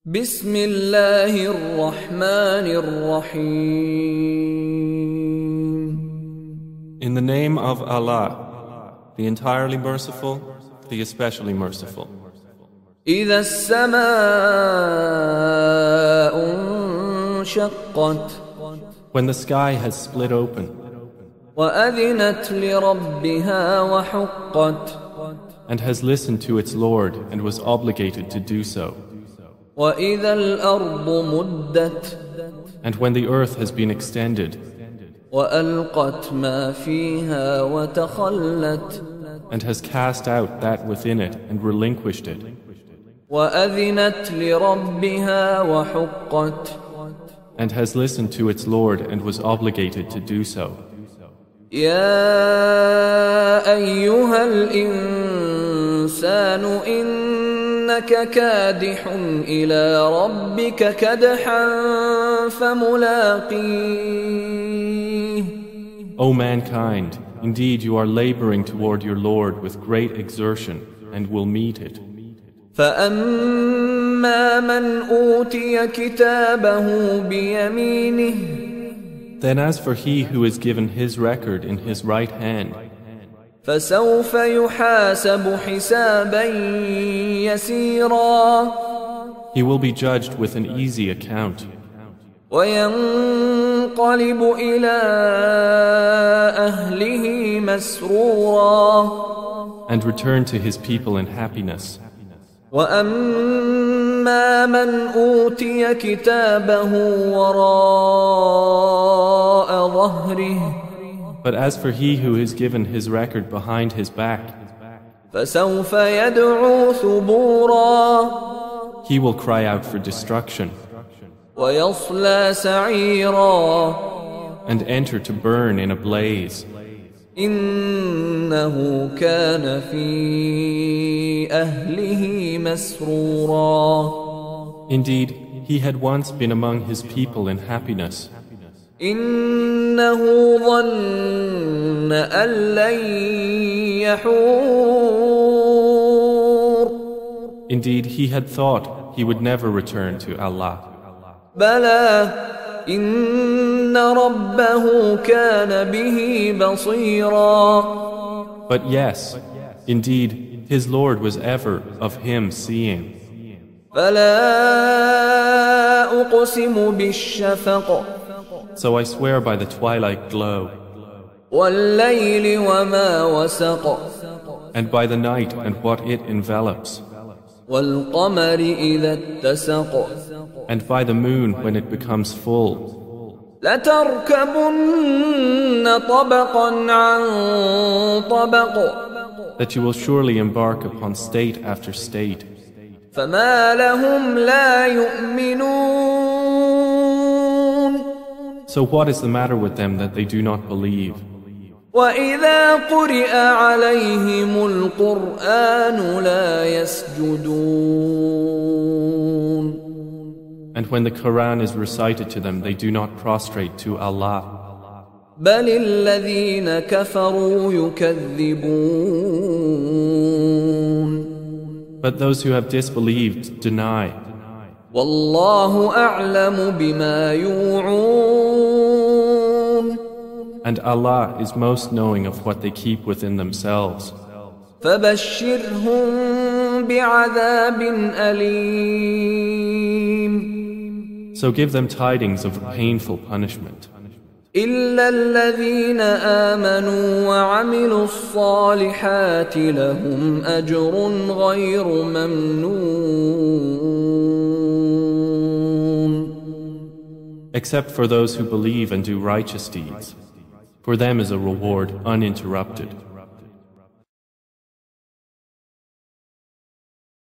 بسم الله الرحمن الرحيم. In the name of Allah, the entirely merciful, the especially merciful. إذا السماء انشقت When the sky has split open وأذنت لربها وحقت and has listened to its Lord and was obligated to do so, وإذا الأرض مدت and when the earth has been extended وألقت ما فيها وتخلت and has cast out that within it and relinquished it, وأذنت لربها وحقت and has listened to its Lord and was obligated to do so. يا أيها الإنسان إنك كادح إلى ربك كدحا فملاقيه. O mankind, indeed you are laboring toward your Lord with great exertion and will meet it. فأما من أوتي كتابه بيمينه Then as for he who is given his record in his right hand, فسوف يحاسب حسابا يسيرا he will be judged with an easy account وينقلب إلى أهله مسرورا and return to his people in happiness. وأما من أوتي كتابه وراء ظهره But as for he who is given his record behind his back, فسوف يدعو ثبورا he will cry out for destruction ويصلى سعيرا and enter to burn in a blaze. إنه كان في أهله مسرورا Indeed, he had once been among his people in happiness. إنه ظن أن لن يحور Indeed, he had thought he would never return to Allah. بلى إن ربه كان به بصيرا. But yes, indeed, his Lord was ever of him seeing. فلا أقسم بالشفق So I swear by the twilight glow, والليل وما وسق and by the night and what it envelops, والقمر إذا اتسق and by the moon when it becomes full. لتركبن طبقا عن طبق That you will surely embark upon state after state. فما لهم لا يؤمنون So what is the matter with them that they do not believe? وإذا قرئ عليهم القرآن لا يسجدون And when the Quran is recited to them, they do not prostrate to Allah. بل الذين كفروا يكذبون But those who have disbelieved deny. والله أعلم بما يوعون And Allah is most knowing of what they keep within themselves. فبشرهم بعذاب أليم So give them tidings of a painful punishment. إلا الذين آمنوا وعملوا الصالحات لهم أجر غير ممنون. Except for those who believe and do righteous deeds. For them is a reward uninterrupted.